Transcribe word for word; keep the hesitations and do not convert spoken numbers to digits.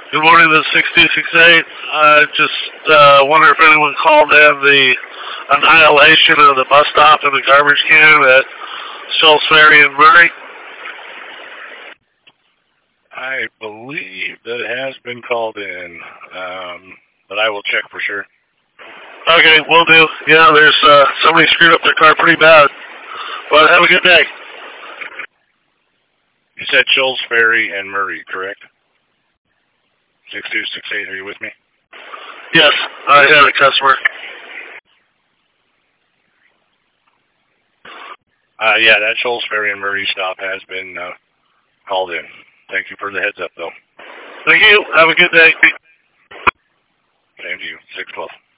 Good morning, this is six two six eight. I just uh, wonder if anyone called in the annihilation of the bus stop and the garbage can at Schultz Ferry and Murray. I believe that it has been called in, um, but I will check for sure. Okay, will do. Yeah, there's uh, somebody screwed up their car pretty bad. But have a good day. You said Schultz Ferry and Murray, correct? six two six eight, are you with me? Yes, I had a customer. Uh, yeah, that Schultz Ferry and Murray stop has been uh, called in. Thank you for the heads up, though. Thank you. Have a good day. Same to you. six twelve.